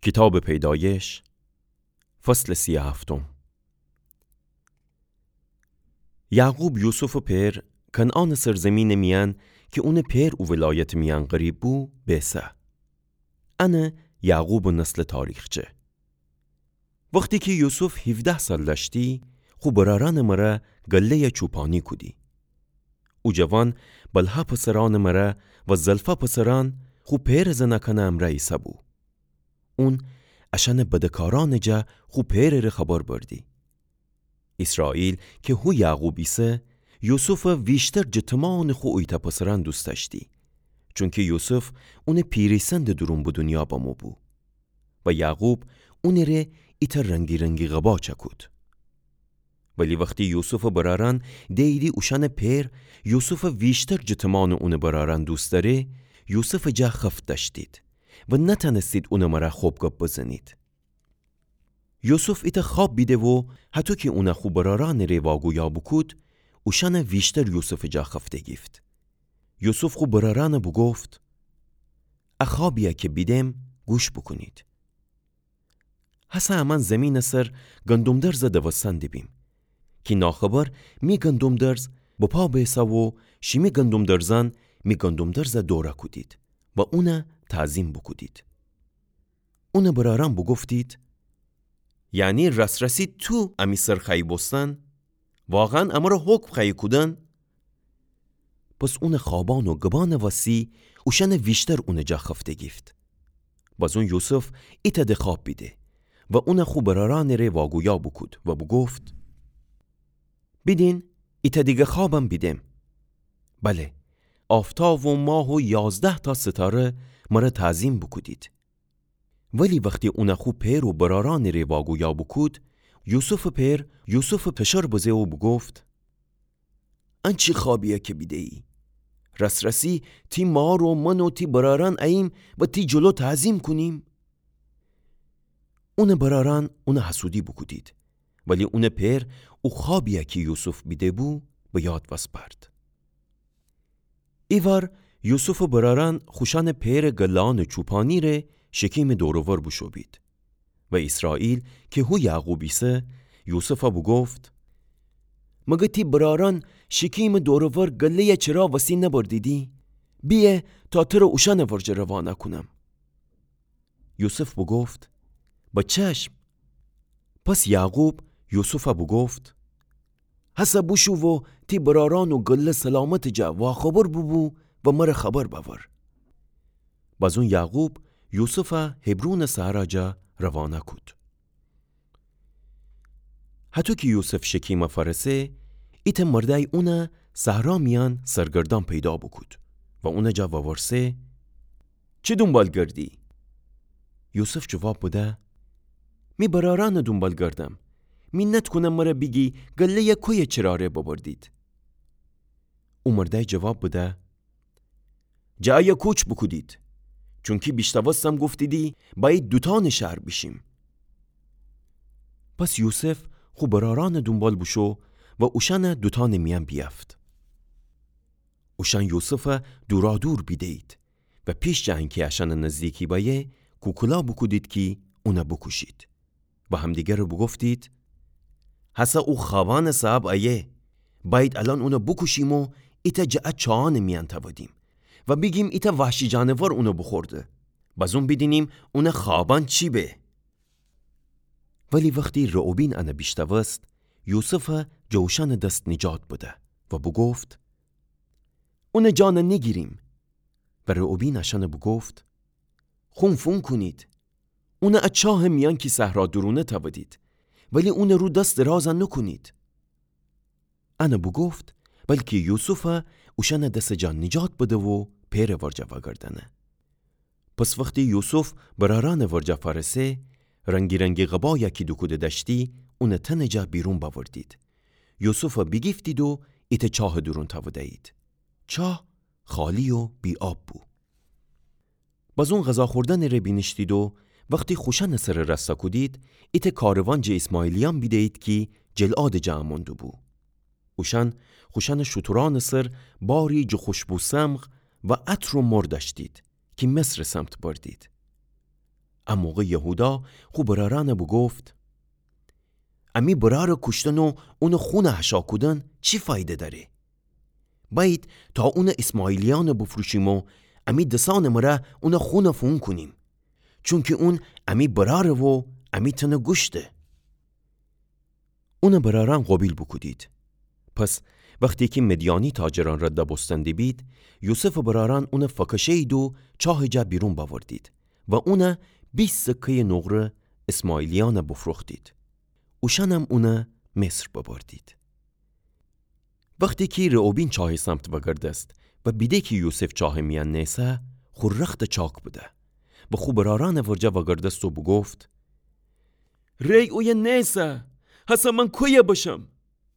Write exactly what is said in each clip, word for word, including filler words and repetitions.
کتاب پیدایش فصل سی و هفتم. یعقوب یوسف و پر کنعان سرزمین میان که اون پر و ولایت میان قریب بو بیسه. انا یعقوب و نسل تاریخچه. وقتی که یوسف هفده سال داشتی خو براران مرا گله چوپانی کدی. او جوان بلها پسران مرا و زلفا پسران خو پر زنکن امره ایسا بو. اون اشان بدکاران جا خو پر ر خبر بردی. اسرائیل که هو یعقوب ایسه یوسف ویشتر جتمان خو ایتا پسران دوست داشتی. چون که یوسف اون پیریسند درون بو دنیا بامو بو. و یعقوب اون ر ایتا رنگی رنگی غبا چکود. ولی وقتی یوسف براران دیدی اوشان پر یوسف ویشتر جتمان اون براران دوست داره یوسف جا خفت داشتید و نتنستید اون مرا خوب گپ بزنید. یوسف ایتا خواب بیده و حتی که اون خوب براران ری واگویا بکود اوشان ویشتر یوسف جا خفته گیفت. یوسف خوب براران بو گفت اخوابیه که بیدم گوش بکنید. حسا امان زمین سر گندم درز دوستان بیم که ناخبر می گندم درز با پا بیسا و شیمی گندم درزان می گندم درز دورا کدید و اونه تعظیم بکدید. اونه براران بو گفتید یعنی رس رسید تو امی سر خیلی بستن؟ واقعا اما را حکم خیلی کدن؟ پس اون خوابان و گبان واسی اوشن ویشتر اون جا خفته گیفت. باز اون یوسف ایتا ده خواب بیده و اون خو براران ره واگویا بکود و بو گفت بیدین ایتا دیگه خوابم بیدم. بله آفتاب و ماه و یازده تا ستاره مرا تعظیم بکودید. ولی وقتی اون خو پر و براران ره واگویا بکود یوسف پر یوسف پشر بزه و بو گفت ان چی خوابیه که بیده ای؟ رس رسی تی مار و من و تی براران ایم و تی جلو تعظیم کنیم؟ اون براران اون حسودی بکودید ولی اون پر او خوابیه که یوسف بیده بو به یاد وسپرد. ایوار یوسف براران خوشان پر گلان چوپانی ره شکیم دوروور بشو بید و اسرائیل که هو یعقوبیسه یوسف بو گفت مگه تی براران شکیم دوروور گله چرا وسی نبردیدی؟ بیه تا تر اوشان ورج روانه کنم. یوسف بو گفت با چشم. پس یعقوب یوسف بو گفت حسا بوشو و تی براران و گله سلامت جا و خبر ببو و مر خبر باور. باز اون یعقوب یوسف هبرون سهرا جا روانه کد. حتی که یوسف شکیم فرسه ایت مردای اونه سهرا میان سرگردان پیدا بکود و اونه جا وورسه چه دنبال گردی؟ یوسف جواب بوده می براران دنبال گردم. منت کنم مرا بگی گله کوی چراره ببردید. او مردای جواب بوده جای کوچ بکودید چون که بیشتوستم گفتیدی باید دوتان شهر بشیم. پس یوسف خو براران دنبال بشو و اوشان دوتان میان بیافت. اوشان یوسف دورا دور بیدید و پیش جهن که اشان نزدیکی بایه کوکلا بکودید که اونا بکشید و همدیگر رو بگفتید حسا او خوان صاحب ایه باید الان اونا بکشیم و ایتا جا چان میان تودیم و بگیم ایتا وحشی جانور اونو بخورده بازون بدینیم اونا خوابان چی به. ولی وقتی رعوبین انا بیشتوست یوسف جوشان دست نجات بوده و بو گفت اون جان نگیریم و رعوبین اشان بو گفت خون فون کنید. اون اچاه میان کی صحرا درونه تودید ولی اون رو دست درازا نکنید. انا بو گفت بلکه یوسف اوشان دست جان نجات بده و پیر ورجا وگردنه. پس وقتی یوسف براران ورجا فرسه رنگی رنگی غبا یکی دکوده داشتی اون تنجا بیرون باوردید. یوسف بگیفتید و ایت چاه درون تاوده اید. چاه خالی و بی آب بو. باز اون غذا خوردن ره بینشتید و وقتی خوشن سر رستا کدید ایت کاروان جه اسماعیلیان بیدید که جلعاد جا مندو بو. اوشن خوشن شتران سر باری جو خوشبو سمغ و عطر و مر داشتید که مصر سمت بردید. ام موقع یهودا خو براران بو گفت امی برار کشتن و اون خون حشا کدن چی فایده داره؟ باید تا اون اسماعیلیان بفروشیم و امی دسان مره اون خون فون کنیم، چون که اون امی براره و امی تنه گشته. اون براران قبیل بکدید. پس وقتی که مدیانی تاجران را دبستندی بید، یوسف براران اون فکشه اید و چاه جا بیرون باوردید و اون بیست سکه نقره اسماعیلیان بفروختید. اوشانم اون مصر ببردید. وقتی که رئوبین چاه سمت وگردست و بیده که یوسف چاه میان نیسه، خور رخت چاک بده. و خو براران ورجا وگردست و بگفت ری اوی نیسه، حسا من کویه باشم.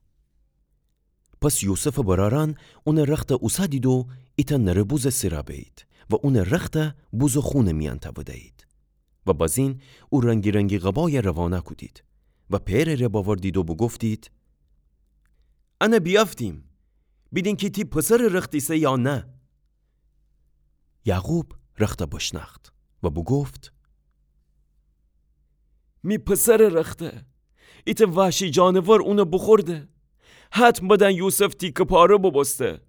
پس یوسف براران اون رخت اوسا دید و ایتا نربوز سیرا بید و اون رخت بوز خون میان تبودید. و بازین او رنگی رنگی غبای روانه کدید و پیر را باوردید و بگفتید انا بیافتیم بیدین که تی پسر رختیسه یا نه. یعقوب رخت بشنخت و بگفت می پسر رخته، ایت وحشی جانور اونو بخورده، حتم بدن یوسف تیک پاره ببسته.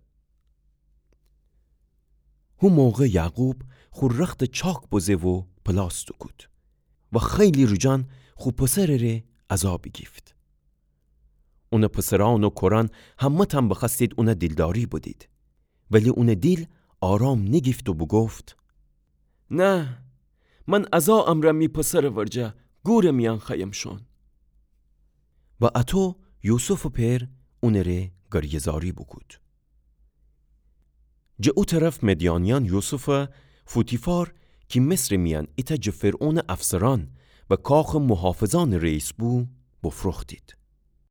هو موقع یعقوب خور رخت چاک بزه و پلاستو کد و خیلی رجان خو پسر ره عذابی گیفت. اون پسران و کران همه تن بخستید اون دلداری بودید، ولی اون دل آرام نگیفت و بگفت نه، من ازا امرم می پسر ورجه گور میان خیم شون. و اتو یوسف و پیر اون ره گریزاری بکود. جه او طرف مدیانیان یوسف فوتیفار که مصر میان ایتا جفرعون افسران و کاخ محافظان رئیس بو بفرختید.